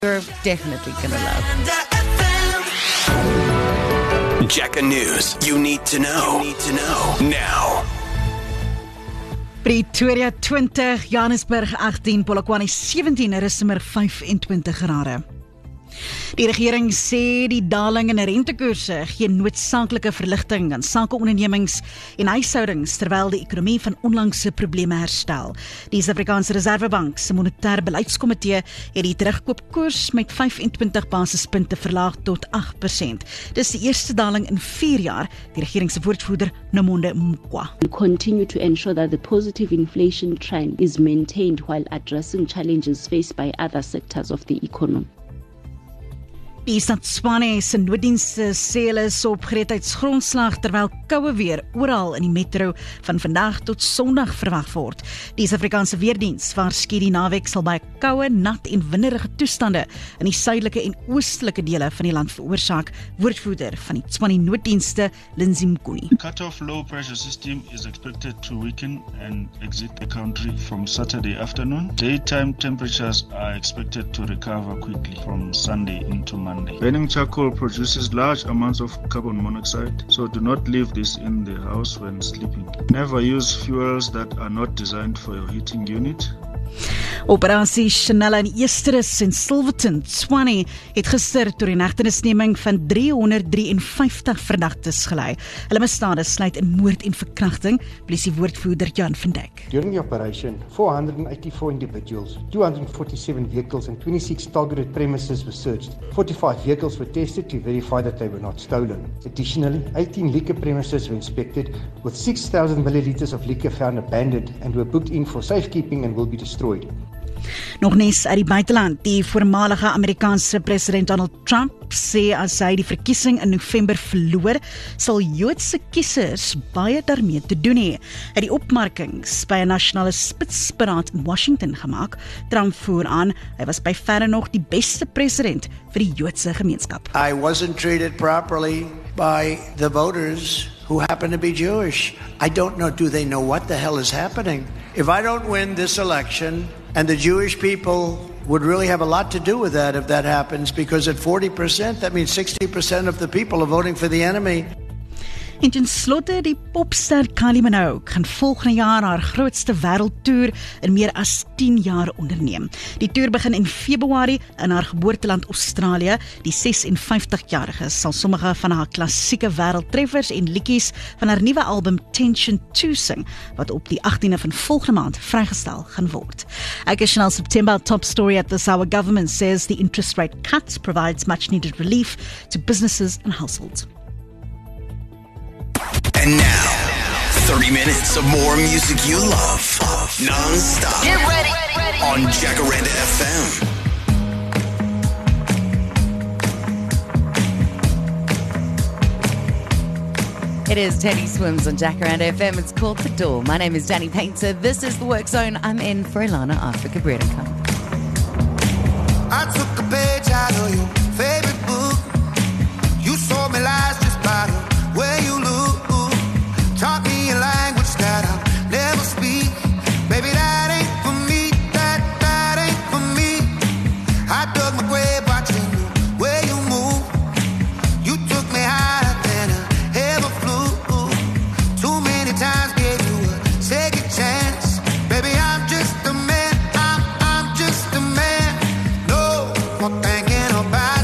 You're definitely gonna love. Jacka News. You need to know. Now. Pretoria 20, Johannesburg 18, Polokwane 17, Rustenburg 25 grade. Die regering sê die daling in rentekoerse gee noodsaaklike verligting aan sakeondernemings en huishoudings terwyl die ekonomie van onlangse probleme herstel. Die Suid-Afrikaanse Reservebank se monetêre beleidskomitee het die terugkoopkoers met 25 basispunte verlaag tot 8%. Dis die eerste daling in 4 jaar, die regering se woordvoerder Nomonde Mqwa. We continue to ensure that the positive inflation trend is maintained while addressing challenges faced by other sectors of the economy. Die stad Tshwane se nooddienste sê hulle is op gereedheidsgrondslag terwyl koue weer oral in die metro van vandag tot Sondag verwag word. Die Suid-Afrikaanse Weerdiens waarsku die naweek sal baie koue, nat en winderige toestande in die suidelike en oostelike dele van die land veroorsaak. Woordvoerder van die Tshwane nooddienste, Lindsay Mkuni. The cut-off low pressure system is expected to weaken and exit the country from Saturday afternoon. Daytime temperatures are expected to recover quickly from Sunday into Monday. Burning charcoal produces large amounts of carbon monoxide, so do not leave this in the house when sleeping. Never use fuels that are not designed for your heating unit. Operasie Chanel in Easterus en Silverton, Tshwane, het gister tot die hegtenisneming van 353 verdagtes gelei. Hulle misdade sluit in moord en verkrachting, polisie woordvoerder Jan van Dijk. During the operation, 484 individuals, 247 vehicles and 26 targeted premises were searched. 45 vehicles were tested to verify that they were not stolen. Additionally, 18 liquor premises were inspected, with 6,000 milliliters of liquor found abandoned and were booked in for safekeeping and will be destroyed. Nog nes uit die buiteland, die voormalige Amerikaanse president Donald Trump sê as hy die verkiesing in November verloor, sal Joodse kiesers baie daarmee te doen hê. Hy het die opmerkings by 'n nasionale spitsberaad in Washington gemaak. Trump voer aan, hy was by verre nog die beste president vir die Joodse gemeenskap. I wasn't treated properly by the voters who happen to be Jewish. I don't know, do they know what the hell is happening? If I don't win this election, and the Jewish people would really have a lot to do with that if that happens, because at 40%, that means 60% of the people are voting for the enemy. En ten slotte, die popster Kylie Minogue gaan volgende jaar haar grootste wêreldtoer in meer as 10 jaar onderneem. Die toer begin in Februarie in haar geboorteland Australië. Die 56-jarige sal sommige van haar klassieke wêreldtreffers en liedjies van haar nuwe album Tension 2 sing, wat op die 18de van volgende maand vrygestel gaan word. Occasional September top story at this hour. Government says the interest rate cuts provides much needed relief to businesses and households. And now, 30 minutes of more music you love. Non-stop. Get ready. On Jacaranda FM. It is Teddy Swims on Jacaranda FM. It's called The Door. My name is Danny Painter. This is The Work Zone. I'm in for Ilana Africa Bread and Company. I took a page out of your favorite book. You saw me lies just by the way you look. Taught me a language that I'll never speak. Baby, that ain't for me. That ain't for me. I dug my grave watching the way you move. You took me higher than I ever flew. Too many times gave you a second chance. Baby, I'm just a man. I'm just a man. No more thinking about